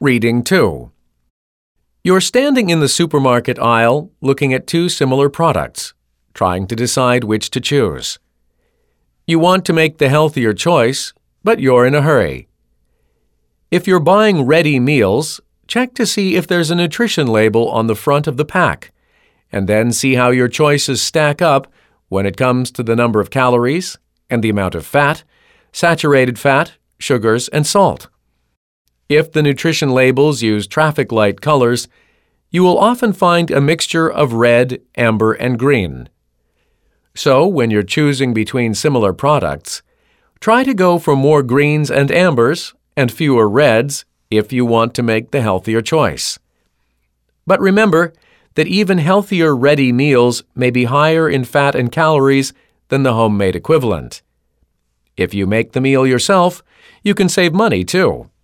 Reading 2. You're standing in the supermarket aisle looking at two similar products, trying to decide which to choose. You want to make the healthier choice, but you're in a hurry. If you're buying ready meals, check to see if there's a nutrition label on the front of the pack, and then see how your choices stack up when it comes to the number of calories and the amount of fat, saturated fat, sugars, and salt. If the nutrition labels use traffic light colors, you will often find a mixture of red, amber, and green. So, when you're choosing between similar products, try to go for more greens and ambers and fewer reds if you want to make the healthier choice. But remember that even healthier ready meals may be higher in fat and calories than the homemade equivalent. If you make the meal yourself, you can save money too.